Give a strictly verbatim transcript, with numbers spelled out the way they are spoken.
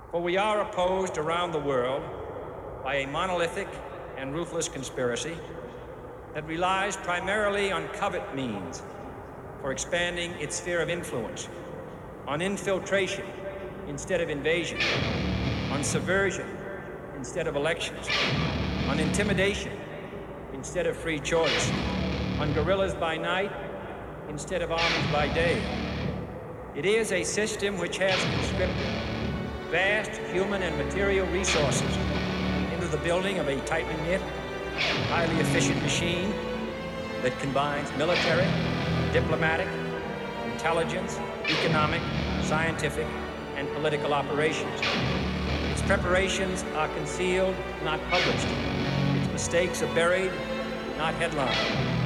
For we are opposed around the world by a monolithic and ruthless conspiracy that relies primarily on covert means for expanding its sphere of influence, on infiltration instead of invasion, on subversion instead of elections, on intimidation instead of free choice, on guerrillas by night instead of armies by day. It is a system which has conscripted vast human and material resources into the building of a tightly knit, highly efficient machine that combines military, diplomatic, intelligence, economic, scientific, and political operations. Its preparations are concealed, not published. Its mistakes are buried, not headlined.